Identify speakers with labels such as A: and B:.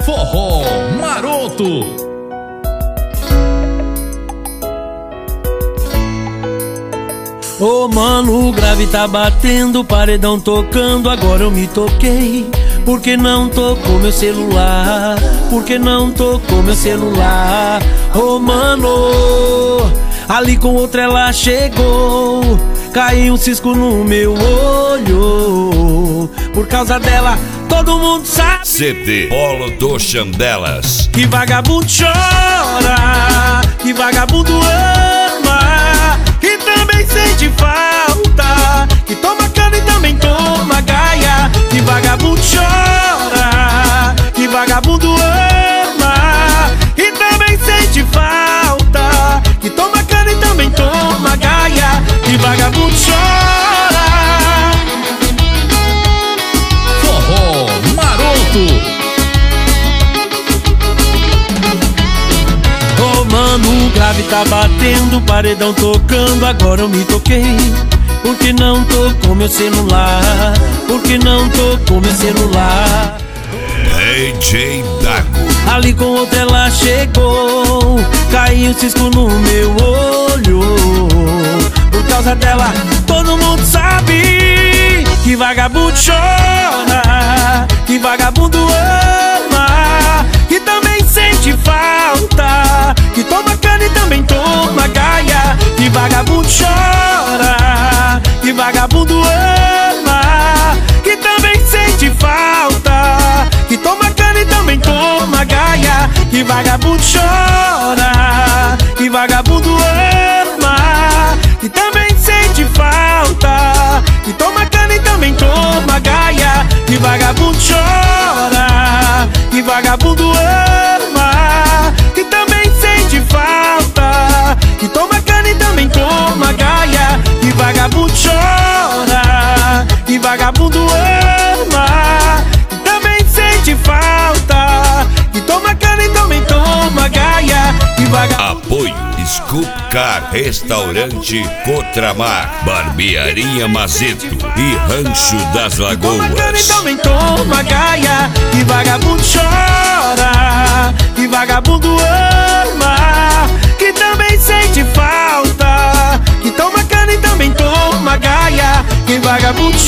A: Forró Maroto.
B: Ô mano, o grave tá batendo, paredão tocando, agora eu me toquei. Por que não tocou meu celular? Por que não tocou meu celular? Ô mano, ali com outra ela chegou, caiu um cisco no meu olho. Por causa dela, todo mundo sabe.
C: CD Polo do Chandelas.
B: Que vagabundo chora, que vagabundo ama, que também sente falta, que toma cana e também toma gaia. Que vagabundo chora, que vagabundo ama, que também sente falta, que toma cana e também toma gaia. Que vagabundo chora.
A: Forró Maroto.
B: Ô mano, o grave tá batendo, paredão tocando, agora eu me toquei. Por que não tocou meu celular? Por que não tocou meu celular?
C: DJ Dago.
B: Ali com outra ela chegou, caiu um cisco no meu olho. Por causa dela, todo mundo sabe. Que vagabundo chora, que vagabundo ama, que também sente falta, que toma cana e também toma gaia. Que vagabundo chora, que vagabundo ama, que também sente falta, que toma cana e também toma gaia. Que vagabundo chora, que vagabundo ama, que também sente falta, que toma cana e também toma gaia. Que vagabundo chora, que vagabundo ama, que também sente falta, que toma cana e também toma gaia. Que vagabundo chora, que vagabundo ama, que também sente falta, que toma cana e também toma gaia. Que vagabundo...
C: Apoio Scoop Car, Restaurante Cotramar, Barbearia Mazeto e Rancho das Lagoas.
B: Toma cana e também toma gaia. Que vagabundo chora, que vagabundo ama, que também sente falta, que toma cana e também toma gaia. Que vagabundo